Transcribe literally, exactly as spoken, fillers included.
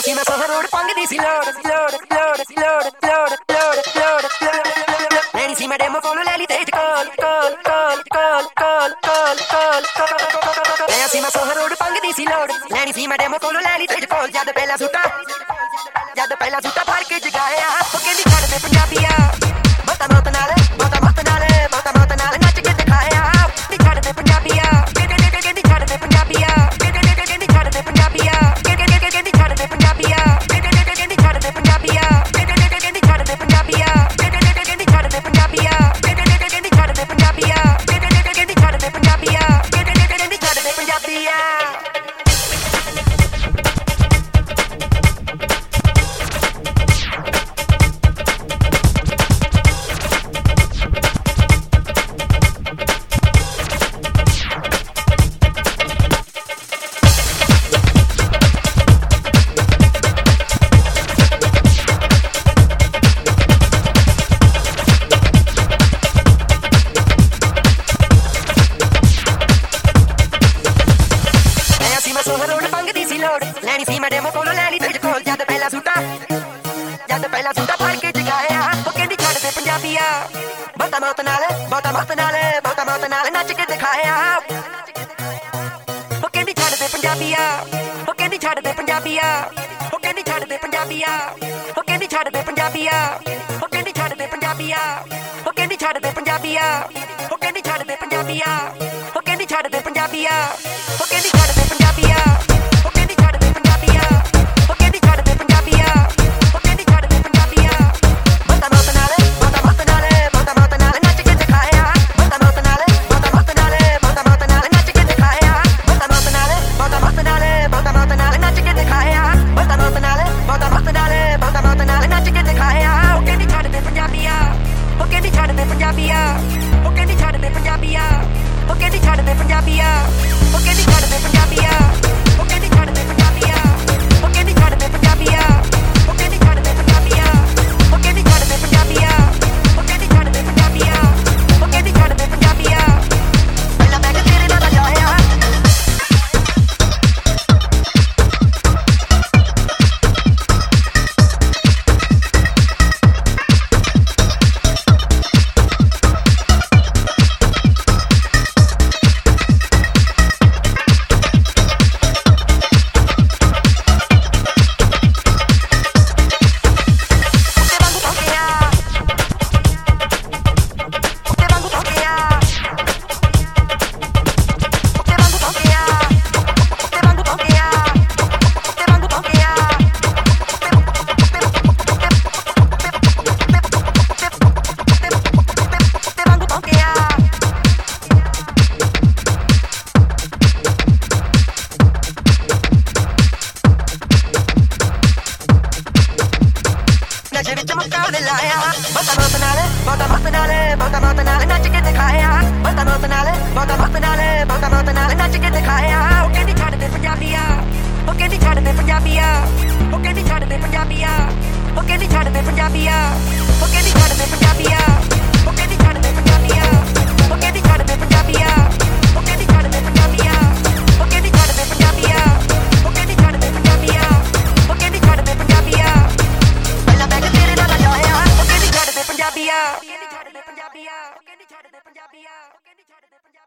ਸੀ ਮੈਂ ਸੋਹਰ ਰੋਡ ਪੰਗਦੀ ਸੀ ਲੋੜ ਲੋੜ ਲੋੜ ਲੋੜ ਲੋੜ ਲੋੜ ਲੋੜ ਲੈਣੀ ਸੀ ਮੈਂ ਡੈਮੋ ਫੋਨ ਲੈ ਲਈ ਤੇਜ ਕਾਲ ਕਾਲ ਕਾਲ ਕਾਲ ਕਾਲ ਕਾਲ ਕਾਲ ਲੈ ਸੀ ਮੈਂ ਸੋਹਰ ਰੋਡ ਪੰਗਦੀ ਸੀ ਲੋੜ ਲੈਣੀ ਸੀ ਮੈਂ ਡੈਮੋ ਫੋਨ ਲੈ ਲਈ ਤੇਜ ਕਾਲ ਜਦ ਪਹਿਲਾ ਸੁੱਟਾ ਜਦ ਪਹਿਲਾ ਸੁੱਟਾ ਫੜ ਕੇ ਜਗਾਇਆ ਉਹ ਕਹਿੰਦੀ ਛੱਡ ਦੇ ਪੰਜਾਬੀਆ ਮਤਾ ਮਤ ਨਾਲ ਮਤਾ ਮਤ ਨਾਲ ਮਤਾ ਮਤ ਨਾਲ ਨੱਚ ਕੇ ਦਿਖਾਇਆ ਨੀ ਛੱਡ ਦੇ ਪੰਜਾਬੀਆ ਕਹਿੰਦੀ ਛੱਡ ਦੇ ਪੰਜਾਬੀਆ ਕਹਿੰਦੀ ਛੱਡ ਦੇ ਪੰਜਾਬੀਆ ਕਹਿੰਦੀ ਛੱਡ ਦੇ ਪੰਜਾਬੀਆ ਕਹਿੰਦੀ ਛੱਡ ਦੇ ਪੰਜਾਬੀਆ ਕਹਿੰਦੀ ਛੱਡ ਦੇ ਪੰਜਾਬੀਆ ਕਹਿੰਦੀ ਛੱਡ ਦੇ ਪੰਜਾਬੀਆ ਕਹਿੰਦੀ ਛੱਡ ਦੇ ਪੰਜਾਬੀਆ ਕਹਿੰਦੀ ਛੱਡ ਦੇ ਪੰਜਾਬੀਆ ਕਹਿੰਦੀ ਛੱਡ ਦੇ ਪੰਜਾਬੀਆ ਲੈਣੀ ਸੀ ਮੈਂ ਡੈਮੋ ਕੋਲੋਂ ਲੈ ਲਈ ਤੇਜ ਕੋਲ ਜਦ ਪਹਿਲਾ ਸੁੱਟਾ ਜਦ ਪਹਿਲਾ ਸੁੱਟਾ ਫੜ ਕੇ ਜਗਾਇਆ ਉਹ ਕਹਿੰਦੀ ਛੱਡ ਦੇ ਪੰਜਾਬੀਆ ਬਹੁਤਾ ਮੌਤ ਨਾਲ ਬਹੁਤਾ ਮੌਤ ਨਾਲ ਬਹੁਤਾ ਮੌਤ ਨਾਲ ਨੱਚ ਕੇ ਦਿਖਾਇਆ ਉਹ ਕਹਿੰਦੀ ਛੱਡ ਦੇ ਪੰਜਾਬੀਆ ਉਹ ਕਹਿੰਦੀ ਛੱਡ ਦੇ ਪੰਜਾਬੀਆ ਉਹ ਕਹਿੰਦੀ ਛੱਡ ਦੇ ਪੰਜਾਬੀਆ ਉਹ ਕਹਿੰਦੀ ਛੱਡ ਦੇ ਪੰਜਾਬੀਆ ਉਹ ਕਹਿੰਦੀ ਛੱਡ ਦੇ ਪੰਜਾਬੀਆ ਉਹ ਕਹਿੰਦੀ ਛੱਡ ਦੇ ਪੰਜਾਬੀਆ ਉਹ ਕਹਿੰਦੀ ਛੱਡ ਦੇ ਪੰਜਾਬੀਆ ਉਹ ਕਹਿੰਦੀ ਛੱਡ ਦੇ ਪੰਜਾਬੀਆ ਉਹ ਕਹਿੰਦੀ ਛੱਡ ਦੇ ਪੰਜਾਬੀਆ ਉਹ ਕਹਿੰਦੀ ਛੱਡ ਦੇ ਪੰਜਾਬੀਆ ਉਹ ਕਹਿੰਦੀ ਛੱਡ ਦੇ ਪੰਜਾਬੀਆ ਉਹ ਕਹਿੰਦੀ ਛੱਡ ਦੇ ਪੰਜਾਬੀਆ ਉਹ ਕਹਿੰਦੀ ਛੱਡ ਦੇ ਪੰਜਾਬੀਆ ਉਹ ਕਹਿੰਦੀ ਛੱਡ ਦੇ ਪੰਜਾਬੀਆ ਉਹ ਕਹਿੰਦੀ ਛੱਡ ਦੇ ਪੰਜਾਬੀਆ ਉਹ ਕਹਿੰਦੀ ਛੱਡ ਦੇ ਪੰਜਾਬੀਆ ਉਹ ਕਹਿੰਦੀ ਛੱਡ ਦੇ ਪੰਜਾਬੀਆ ਉਹ ਕਹਿੰਦੀ ਛੱਡ ਦੇ ਪੰਜਾਬੀਆ ਪਹਿਲਾਂ ਬੈਗ ਤੇਰੇ ਨਾਲ ਜਾਇਆ ਨਸ਼ੇ ਵਿੱਚ ਮੁੱਕਾ ਦੇ ਲਾਇਆ ਬਹੁਤਾ ਮੌਤ ਨਾਲ ਬਹੁਤਾ ਮੌਤ ਨਾਲ ਬਹੁਤਾ ਮੌਤ ਨਾਲ ਨੱਚ ਕੇ ਦਿਖਾਇਆ ਬਹੁਤਾ ਮੌਤ ਨਾਲ ਬਹੁਤਾ ਮੌਤ ਨਾਲ ਬਹੁਤਾ ਮੌਤ ਨਾਲ ਨੱਚ ਕੇ ਦਿਖਾਇਆ ਉਹ ਕਹਿੰਦੀ ਛੱਡ ਦੇ ਪੰਜਾਬੀਆ ਉਹ ਕਹਿੰਦੀ ਛੱਡ ਦੇ ਪੰਜਾਬੀਆ ਉਹ ਕਹਿੰਦੀ ਛੱਡ ਦੇ ਪੰਜਾਬੀਆ ਉਹ ਕਹਿੰਦੀ ਛੱਡ ਦੇ ਪੰਜਾਬੀਆ ਉਹ ਕਹਿੰਦੀ ਛੱਡ ਦੇ ਪੰਜਾਬੀਆ ਉਹ ਕਹਿੰਦੀ ਛੱਡ ਦੇ ਪੰਜਾਬੀਆ ਉਹ ਕਹਿੰਦੀ ਛੱਡ ਦੇ ਪੰਜਾਬੀਆ ਉਹ ਕਹਿੰਦੀ ਛੱਡ ਦੇ ਪੰਜਾਬੀਆ ਉਹ ਕਹਿੰਦੀ ਛੱਡ ਦੇ ਪੰਜਾਬੀਆ ਉਹ ਕਹਿੰਦੀ ਛੱਡ ਦੇ ਪੰਜਾਬੀਆ ਉਹ ਕਹਿੰਦੀ ਛੱਡ ਦੇ ਪੰਜਾਬੀਆ ਪਹਿਲਾਂ ਬੈਗ ਤੇਰੇ ਨਾਲ ਜਾਇਆ ਉਹ ਕਹਿੰਦੀ ਛੱਡ ਦੇ ਪੰਜਾਬੀਆ ਉਹ ਕਹਿੰਦੀ ਛੱਡ ਦੇ ਪੰਜਾਬੀਆ ਉਹ ਕਹਿੰਦੀ ਛੱਡ ਦੇ ਪੰਜਾਬੀਆ ਉਹ ਕਹਿੰਦੀ ਛੱਡ ਦੇ ਪੰਜਾਬੀਆ